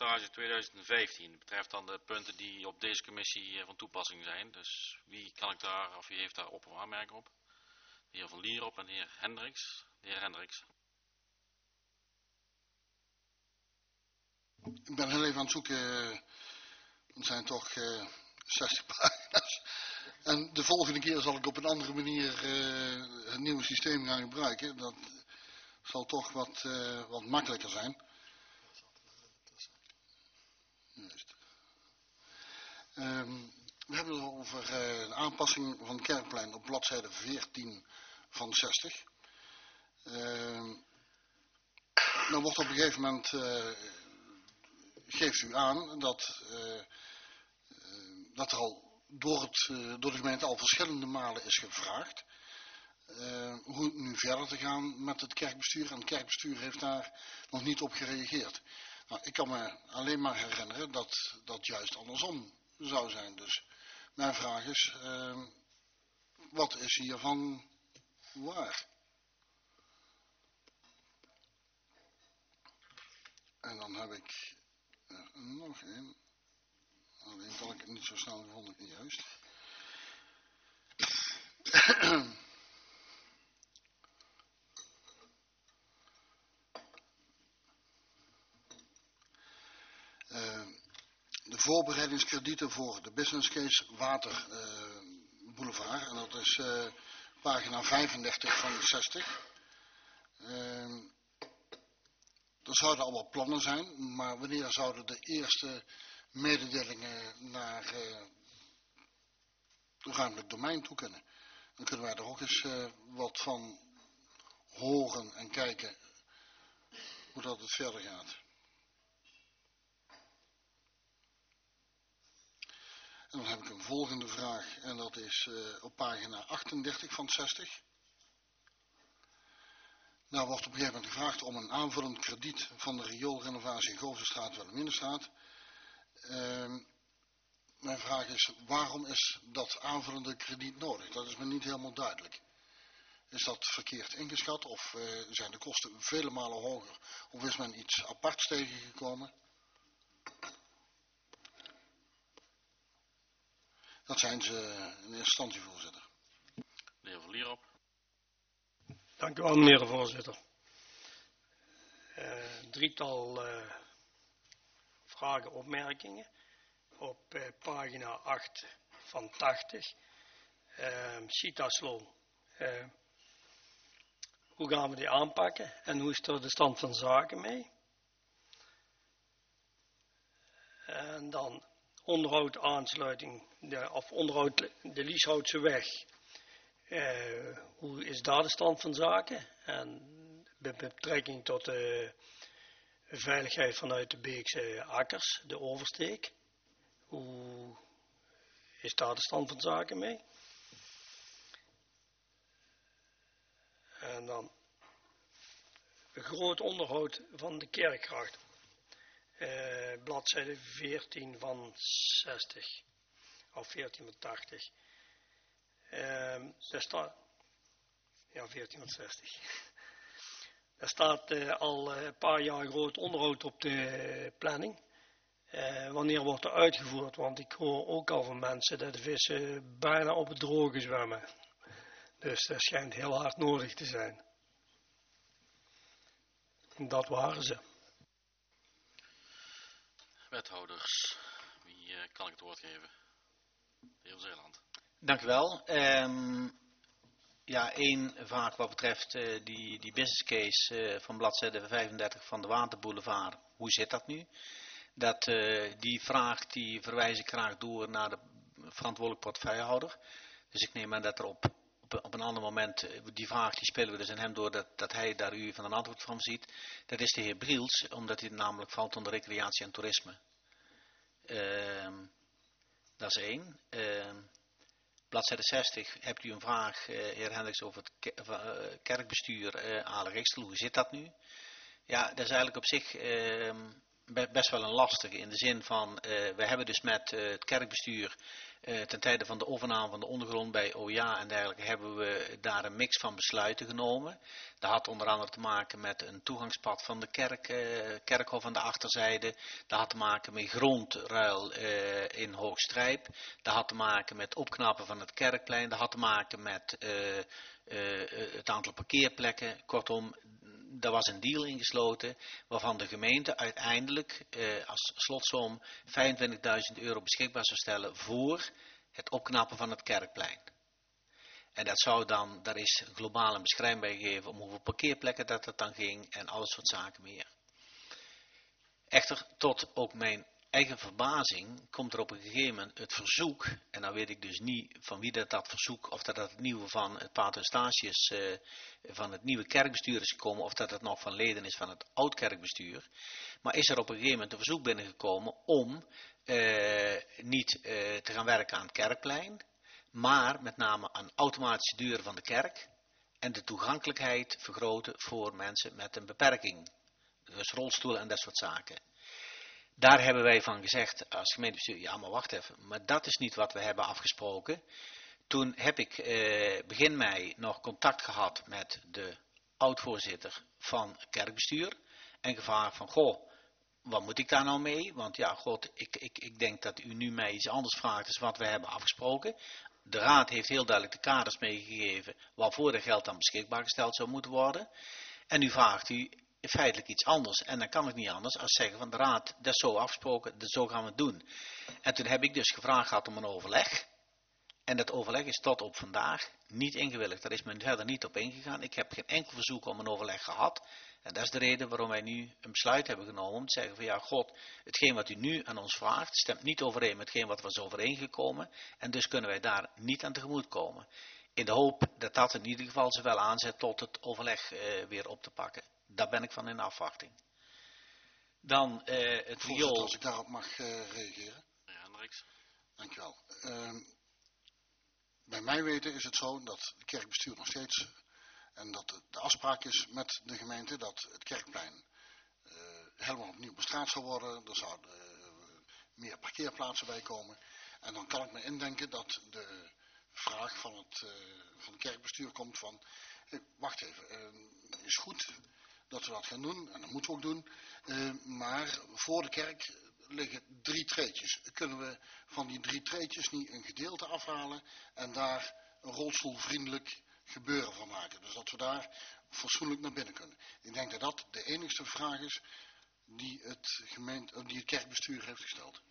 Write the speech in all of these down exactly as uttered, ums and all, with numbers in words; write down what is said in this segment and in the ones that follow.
rapportage tweeduizend vijftien. Dat betreft dan de punten die op deze commissie van toepassing zijn. Dus wie kan ik daar, of wie heeft daar op of aanmerking op? De heer Van Lierop en de heer Hendricks. De heer Hendricks. Ik ben heel even aan het zoeken. Het zijn toch uh, zestig pagina's. En de volgende keer zal ik op een andere manier uh, het nieuwe systeem gaan gebruiken. Dat zal toch wat, uh, wat makkelijker zijn. Juist. Um, we hebben het over uh, de aanpassing van het Kerkplein op bladzijde veertien van zestig. Uh, dan wordt op een gegeven moment, uh, geeft u aan dat, uh, uh, dat er al door, het, uh, door de gemeente al verschillende malen is gevraagd. Uh, hoe het nu verder te gaan met het kerkbestuur. En het kerkbestuur heeft daar nog niet op gereageerd. Nou, ik kan me alleen maar herinneren dat dat juist andersom zou zijn. Dus mijn vraag is, uh, wat is hiervan waar? En dan heb ik er nog één. Alleen kan ik het niet zo snel gevonden, niet juist. Uh, de voorbereidingskredieten voor de business case Water uh, Boulevard. En dat is uh, pagina vijfendertig van de zestig. Uh, er zouden al wat plannen zijn, maar wanneer zouden de eerste mededelingen naar uh, het ruimtelijk domein toe kunnen? Dan kunnen wij er ook eens uh, wat van horen en kijken hoe dat het verder gaat. En dan heb ik een volgende vraag en dat is uh, op pagina achtendertig van zestig. Daar wordt op een gegeven moment gevraagd om een aanvullend krediet van de rioolrenovatie in Goofsestraat, Wilhelminastraat. Uh, mijn vraag is, waarom is dat aanvullende krediet nodig? Dat is me niet helemaal duidelijk. Is dat verkeerd ingeschat of uh, zijn de kosten vele malen hoger? Of is men iets aparts tegengekomen? Dat zijn ze in eerste instantie, voorzitter. De heer Van Lierop. Dank u wel, meneer de voorzitter. Uh, drietal uh, vragen, opmerkingen. Op uh, pagina acht van tachtig. Uh, Citaslo. Uh, hoe gaan we die aanpakken en hoe is er de stand van zaken mee? En dan onderhoud, aansluiting, de, of onderhoud de Lieshoutse weg. Uh, hoe is daar de stand van zaken? En met betrekking tot de veiligheid vanuit de Beekse akkers, de oversteek. Hoe is daar de stand van zaken mee? En dan groot onderhoud van de kerkgracht. Uh, bladzijde veertien van zestig. Of veertien van tachtig. Uh, daar staat, ja, veertien van zestig. Er staat uh, al een paar jaar groot onderhoud op de planning. Uh, wanneer wordt er uitgevoerd? Want ik hoor ook al van mensen dat de vissen bijna op het droge zwemmen. Dus dat schijnt heel hard nodig te zijn. En dat waren ze. Wethouders, wie uh, kan ik het woord geven? De heer Zeeland. Dank u wel. Um, ja, één vraag wat betreft uh, die, die business case uh, van bladzijde vijfendertig van de Waterboulevard. Hoe zit dat nu? Dat, uh, die vraag die verwijs ik graag door naar de verantwoordelijk portefeuillehouder. Dus ik neem aan dat er op, op, op een ander moment, uh, die vraag die spelen we dus aan hem door dat, dat hij daar u van een antwoord van ziet. Dat is de heer Briels, omdat hij namelijk valt onder recreatie en toerisme. Uh, dat is één. Uh, bladzijde zestig hebt u een vraag, uh, heer Hendricks, over het ke uh, kerkbestuur uh, Aale Rixtel. Hoe zit dat nu? Ja, dat is eigenlijk op zich uh, best wel een lastige in de zin van, uh, we hebben dus met uh, het kerkbestuur uh, ten tijde van de overname van de ondergrond bij O J A en dergelijke hebben we daar een mix van besluiten genomen. Dat had onder andere te maken met een toegangspad van de kerk, uh, kerkhof aan de achterzijde. Dat had te maken met grondruil uh, in Hoogstrijp. Dat had te maken met opknappen van het kerkplein. Dat had te maken met uh, uh, het aantal parkeerplekken. Kortom, daar was een deal ingesloten waarvan de gemeente uiteindelijk uh, als slotsom vijfentwintigduizend euro beschikbaar zou stellen voor het opknappen van het kerkplein. En dat zou dan, daar is globaal een beschrijving bij gegeven om hoeveel parkeerplekken dat het dan ging en alles soort zaken meer. Echter, tot ook mijn eigen verbazing komt er op een gegeven moment het verzoek, en dan weet ik dus niet van wie dat, dat verzoek, of dat dat het nieuwe van het Pater Eustatius, uh, van het nieuwe kerkbestuur is gekomen, of dat het nog van leden is van het oud kerkbestuur. Maar is er op een gegeven moment een verzoek binnengekomen om uh, niet uh, te gaan werken aan het kerkplein, maar met name aan automatische deuren van de kerk en de toegankelijkheid vergroten voor mensen met een beperking. Dus rolstoelen en dat soort zaken. Daar hebben wij van gezegd als gemeentebestuur, ja maar wacht even, maar dat is niet wat we hebben afgesproken. Toen heb ik eh, begin mei nog contact gehad met de oud-voorzitter van het kerkbestuur en gevraagd van, goh, wat moet ik daar nou mee? Want ja, god, ik, ik, ik denk dat u nu mij iets anders vraagt dan wat we hebben afgesproken. De raad heeft heel duidelijk de kaders meegegeven waarvoor er geld dan beschikbaar gesteld zou moeten worden. En nu vraagt u feitelijk iets anders. En dan kan ik niet anders als zeggen van de raad, dat is zo afgesproken, dat zo gaan we het doen. En toen heb ik dus gevraagd gehad om een overleg. En dat overleg is tot op vandaag niet ingewilligd. Daar is men verder niet op ingegaan. Ik heb geen enkel verzoek om een overleg gehad. En dat is de reden waarom wij nu een besluit hebben genomen om te zeggen van ja, god, hetgeen wat u nu aan ons vraagt, stemt niet overeen met hetgeen wat was overeengekomen. En dus kunnen wij daar niet aan tegemoet komen. In de hoop dat dat in ieder geval ze wel aanzet tot het overleg uh, weer op te pakken. Daar ben ik van in afwachting. Dan uh, het Voorzitter, riool. als ik daarop mag uh, reageren. Ja, Hendricks. Dank u wel. Uh, bij mij weten is het zo dat het kerkbestuur nog steeds, en dat de afspraak is met de gemeente, dat het kerkplein uh, helemaal opnieuw bestraat zal worden. Er zouden uh, meer parkeerplaatsen bij komen. En dan kan ik me indenken dat de vraag van het, uh, van het kerkbestuur komt van, hey, wacht even, uh, is goed dat we dat gaan doen, en dat moeten we ook doen, uh, maar voor de kerk liggen drie treetjes. Kunnen we van die drie treetjes niet een gedeelte afhalen en daar een rolstoelvriendelijk gebeuren van maken? Dus dat we daar fatsoenlijk naar binnen kunnen. Ik denk dat dat de enigste vraag is die het, gemeente, die het kerkbestuur heeft gesteld.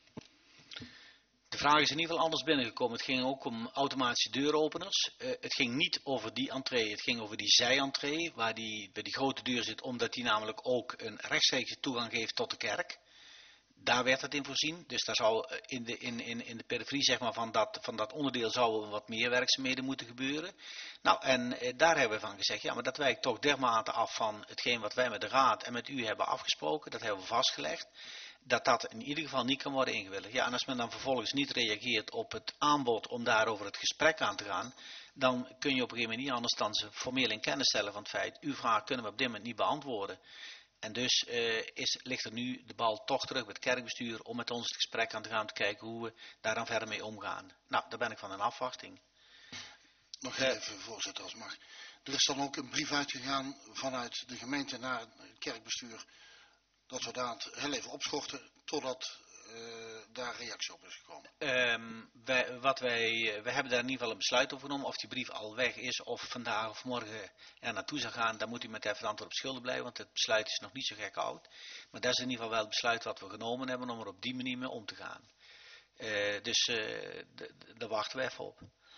De vraag is in ieder geval anders binnengekomen. Het ging ook om automatische deuropeners. Uh, het ging niet over die entree, het ging over die zij-entree, waar die bij die grote deur zit, omdat die namelijk ook een rechtstreekse toegang geeft tot de kerk. Daar werd het in voorzien. Dus daar zou in de, in, in, in de periferie zeg maar, van, dat, van dat onderdeel zouden wat meer werkzaamheden moeten gebeuren. Nou, en eh, daar hebben we van gezegd, ja, maar dat wijkt toch dermate af van hetgeen wat wij met de raad en met u hebben afgesproken. Dat hebben we vastgelegd. Dat dat in ieder geval niet kan worden ingewilligd. Ja, en als men dan vervolgens niet reageert op het aanbod om daarover het gesprek aan te gaan, dan kun je op een gegeven moment niet anders dan ze formeel in kennis stellen van het feit, uw vraag kunnen we op dit moment niet beantwoorden. En dus uh, is, ligt er nu de bal toch terug bij het kerkbestuur om met ons het gesprek aan te gaan, te kijken hoe we daar dan verder mee omgaan. Nou, daar ben ik van in afwachting. Nog even, voorzitter, als mag. Er is dan ook een brief uitgegaan vanuit de gemeente naar het kerkbestuur, dat we daar heel even opschorten totdat uh, daar reactie op is gekomen. Um, wij, wat wij, wij hebben daar in ieder geval een besluit over genomen. Of die brief al weg is of vandaag of morgen er naartoe zou gaan, daar moet u met even antwoord op schuldig blijven, want het besluit is nog niet zo gek oud. Maar dat is in ieder geval wel het besluit wat we genomen hebben om er op die manier mee om te gaan. Uh, dus uh, daar wachten we even op.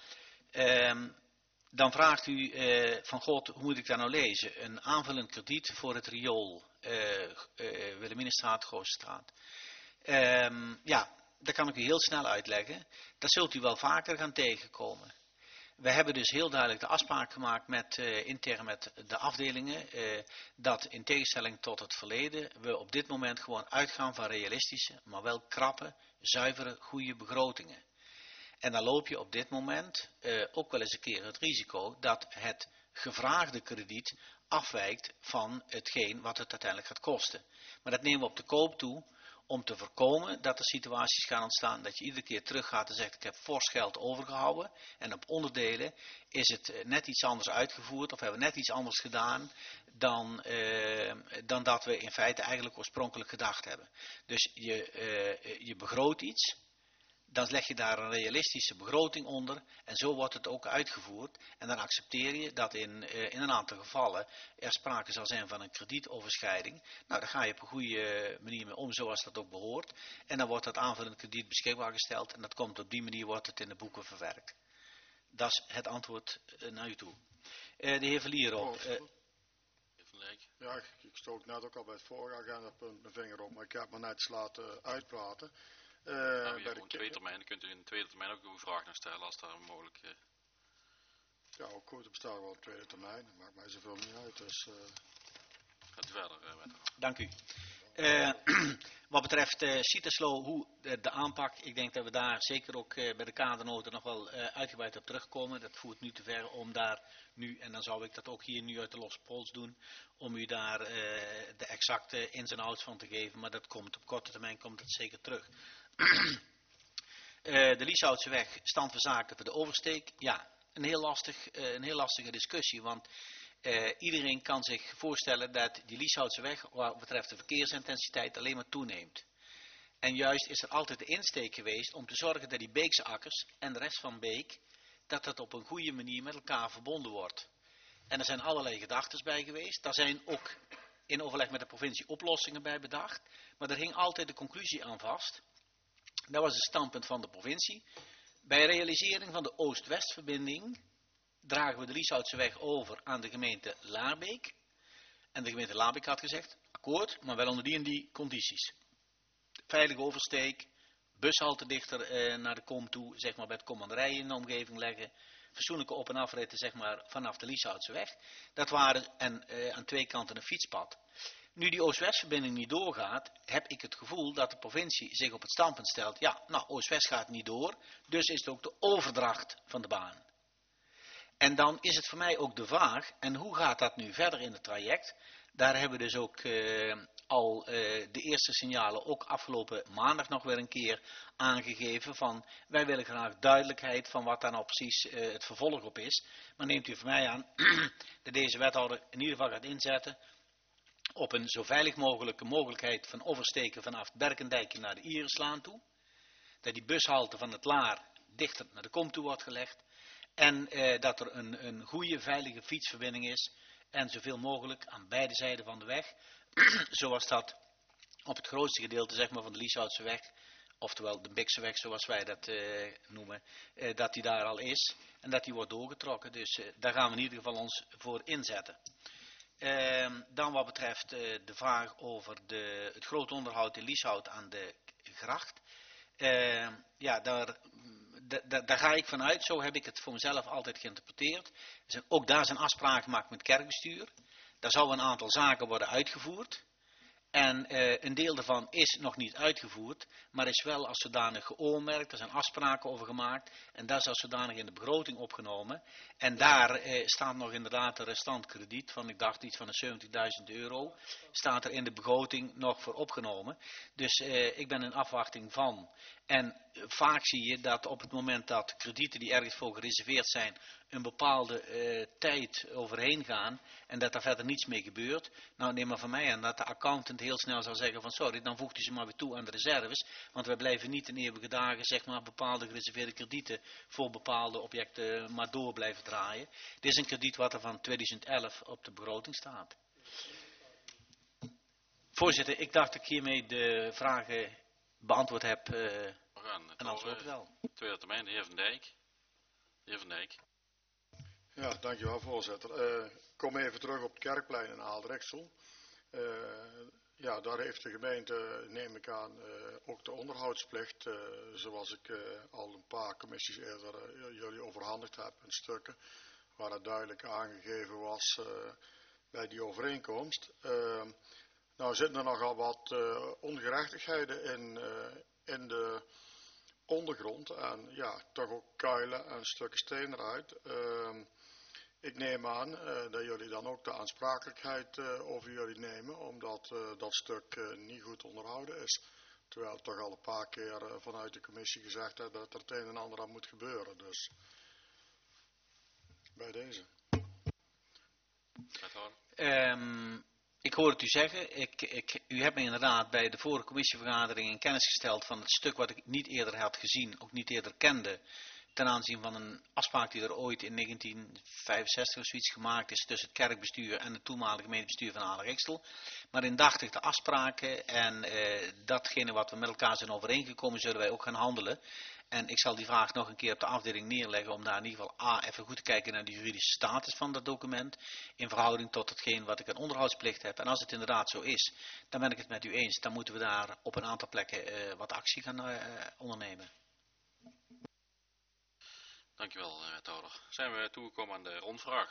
Um, dan vraagt u uh, van God, hoe moet ik dat nou lezen? Een aanvullend krediet voor het riool uh, uh, Wilhelminastraat, Goostraat. Um, ja, dat kan ik u heel snel uitleggen. Dat zult u wel vaker gaan tegenkomen. We hebben dus heel duidelijk de afspraak gemaakt met, uh, intern met de afdelingen, uh, dat in tegenstelling tot het verleden, we op dit moment gewoon uitgaan van realistische, maar wel krappe, zuivere, goede begrotingen. En dan loop je op dit moment uh, ook wel eens een keer het risico dat het gevraagde krediet afwijkt van hetgeen wat het uiteindelijk gaat kosten. Maar dat nemen we op de koop toe. om te voorkomen dat er situaties gaan ontstaan dat je iedere keer teruggaat en zegt ik heb fors geld overgehouden en op onderdelen is het net iets anders uitgevoerd of hebben we net iets anders gedaan dan, eh, dan dat we in feite eigenlijk oorspronkelijk gedacht hebben. Dus je, eh, je begroot iets, dan leg je daar een realistische begroting onder en zo wordt het ook uitgevoerd. En dan accepteer je dat in, uh, in een aantal gevallen er sprake zal zijn van een kredietoverschrijding. Nou, daar ga je op een goede manier mee om, zoals dat ook behoort. En dan wordt dat aanvullend krediet beschikbaar gesteld en dat komt op die manier wordt het in de boeken verwerkt. Dat is het antwoord uh, naar u toe. Uh, de heer Verlierop. Uh, Ja, ik, ik stook net ook al bij het vorige agendapunt mijn vinger op, maar ik heb me net laten uitpraten. Uh, nou, bij de tweede termijn, dan kunt u in de tweede termijn ook uw vraag nog stellen als daar mogelijk... Uh... Ja, ook goed, er bestaat wel een tweede termijn, dat maakt mij zoveel niet uit. Dus, uh... Gaat u verder uh, met haar. Dank u. Uh, wat betreft uh, Citeslo, hoe uh, de aanpak, ik denk dat we daar zeker ook uh, bij de kadernoten nog wel uh, uitgebreid op terugkomen. Dat voert nu te ver om daar nu, en dan zou ik dat ook hier nu uit de losse pols doen, om u daar uh, de exacte ins en outs van te geven, maar dat komt op korte termijn komt dat zeker terug. uh, de Lieshoutse stand van zaken voor de oversteek, ja, een heel, lastig, uh, een heel lastige discussie, want Uh, iedereen kan zich voorstellen dat die Lieshoutseweg wat betreft de verkeersintensiteit alleen maar toeneemt. En juist is er altijd de insteek geweest om te zorgen dat die Beekse akkers en de rest van Beek, dat dat op een goede manier met elkaar verbonden wordt. En er zijn allerlei gedachten bij geweest. Daar zijn ook in overleg met de provincie oplossingen bij bedacht. Maar er hing altijd de conclusie aan vast. Dat was het standpunt van de provincie. Bij realisering van de Oost-West-verbinding dragen we de Lieshoutseweg over aan de gemeente Laarbeek. En de gemeente Laarbeek had gezegd, akkoord, maar wel onder die en die condities. Veilige oversteek, bushalte dichter eh, naar de kom toe, zeg maar bij het commanderij in de omgeving leggen. Fatsoenlijke op- en afritten, zeg maar, vanaf de Lieshoutseweg. Dat waren, en eh, aan twee kanten een fietspad. Nu die Oost-West-verbinding niet doorgaat, heb ik het gevoel dat de provincie zich op het standpunt stelt, ja, nou, Oost-West gaat niet door, dus is het ook de overdracht van de baan. En dan is het voor mij ook de vraag, en hoe gaat dat nu verder in het traject? Daar hebben we dus ook uh, al uh, de eerste signalen, ook afgelopen maandag nog weer een keer aangegeven van, wij willen graag duidelijkheid van wat daar nou precies uh, het vervolg op is. Maar neemt u voor mij aan dat deze wethouder in ieder geval gaat inzetten op een zo veilig mogelijke mogelijkheid van oversteken vanaf Berkendijk naar de Irislaan toe. Dat die bushalte van het Laar dichter naar de kom toe wordt gelegd. En eh, dat er een, een goede, veilige fietsverbinding is. En zoveel mogelijk aan beide zijden van de weg. Zoals dat op het grootste gedeelte zeg maar, van de Lieshoutse weg. Oftewel de Bikseweg zoals wij dat eh, noemen. Eh, dat die daar al is. En dat die wordt doorgetrokken. Dus eh, daar gaan we in ieder geval ons voor inzetten. Eh, dan wat betreft eh, de vraag over de, het groot onderhoud in Lieshout aan de gracht. Eh, ja, daar... Da, da, daar ga ik vanuit, zo heb ik het voor mezelf altijd geïnterpreteerd. Dus ook daar zijn afspraken gemaakt met het kerkbestuur. Daar zou een aantal zaken worden uitgevoerd. En uh, een deel daarvan is nog niet uitgevoerd, maar is wel als zodanig geoormerkt. Er zijn afspraken over gemaakt en dat is als zodanig in de begroting opgenomen. En daar uh, staat nog inderdaad een restant krediet van, ik dacht iets van de zeventigduizend euro, staat er in de begroting nog voor opgenomen. Dus uh, ik ben in afwachting van. En uh, vaak zie je dat op het moment dat kredieten die ergens voor gereserveerd zijn, een bepaalde uh, tijd overheen gaan en dat daar verder niets mee gebeurt. Nou, neem maar van mij aan dat de accountant heel snel zal zeggen van sorry, dan voegt u ze maar weer toe aan de reserves, want wij blijven niet in eeuwige dagen zeg maar bepaalde gereserveerde kredieten voor bepaalde objecten maar door blijven draaien. Dit is een krediet wat er van tweeduizend elf op de begroting staat. Voorzitter, ik dacht dat ik hiermee de vragen beantwoord heb uh, We gaan en antwoord uh, wel. Tweede termijn, de heer Van Dijk. De heer Van Dijk. Ja, dankjewel voorzitter. Uh, ik kom even terug op het Kerkplein in Aaldreksel. Uh, ja, daar heeft de gemeente, neem ik aan, uh, ook de onderhoudsplicht, uh, zoals ik uh, al een paar commissies eerder uh, jullie overhandigd heb in stukken, waar het duidelijk aangegeven was uh, bij die overeenkomst. Uh, nou zitten er nogal wat uh, ongerechtigheden in, uh, in de ondergrond en ja, toch ook kuilen en stukken steen eruit. Uh, Ik neem aan uh, dat jullie dan ook de aansprakelijkheid uh, over jullie nemen, omdat uh, dat stuk uh, niet goed onderhouden is. Terwijl we toch al een paar keer uh, vanuit de commissie gezegd hebben dat er het een en ander aan moet gebeuren. Dus bij deze. Um, ik hoor het u zeggen. Ik, ik, u hebt me inderdaad bij de vorige commissievergadering in kennis gesteld van het stuk wat ik niet eerder had gezien, ook niet eerder kende. Ten aanzien van een afspraak die er ooit in negentien vijfenzestig of zoiets gemaakt is tussen het kerkbestuur en het toenmalige gemeentebestuur van Aler-Ixtel. Maar indachtig de afspraken en uh, datgene wat we met elkaar zijn overeengekomen, zullen wij ook gaan handelen. En ik zal die vraag nog een keer op de afdeling neerleggen om daar in ieder geval A, even goed te kijken naar de juridische status van dat document. In verhouding tot hetgeen wat ik een onderhoudsplicht heb. En als het inderdaad zo is, dan ben ik het met u eens. Dan moeten we daar op een aantal plekken uh, wat actie gaan uh, ondernemen. Dankjewel, wethouder. Zijn we toegekomen aan de rondvraag.